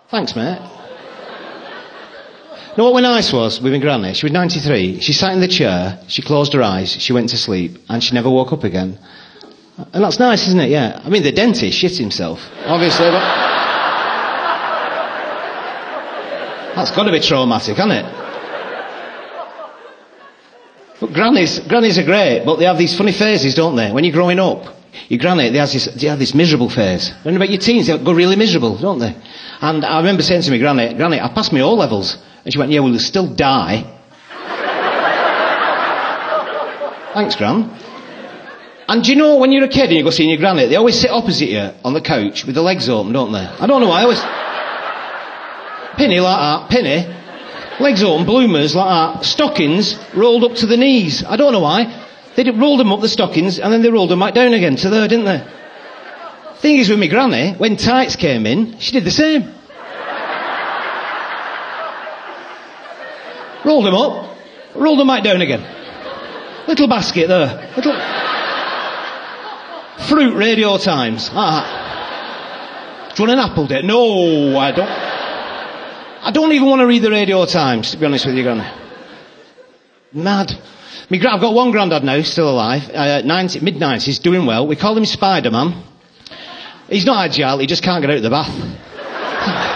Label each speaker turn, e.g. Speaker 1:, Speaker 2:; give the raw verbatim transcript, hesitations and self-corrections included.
Speaker 1: Thanks, mate. No, what were nice was, with my granny, she was ninety-three, she sat in the chair, she closed her eyes, she went to sleep, and she never woke up again. And that's nice, isn't it? Yeah. I mean, the dentist shit himself, obviously, but... That's got to be traumatic, hasn't it? But grannies, grannies are great, but they have these funny phases, don't they? When you're growing up, your granny, they have this, they have this miserable phase. When about your teens, they go really miserable, don't they? And I remember saying to my granny, Granny, I passed my O-levels. And she went, yeah, well, you'll still die. Thanks, Gran. And do you know, when you're a kid and you go see your granny, they always sit opposite you on the couch with the legs open, don't they? I don't know why, I always... Pinny like that, pinny. Legs open, bloomers like that. Stockings rolled up to the knees. I don't know why. They did, rolled them up, the stockings, and then they rolled them back down again to there, didn't they? Thing is with my granny, when tights came in, she did the same. Rolled them up, rolled them back down again. Little basket there. Little... Fruit Radio Times. Ah. Do you want an apple, dear? No, I don't. I don't even want to read the Radio Times, to be honest with you, Granny. Mad. Me, I've got one granddad now, still alive, uh, ninety, mid-nineties, doing well. We call him Spider-Man. He's not agile, he just can't get out of the bath.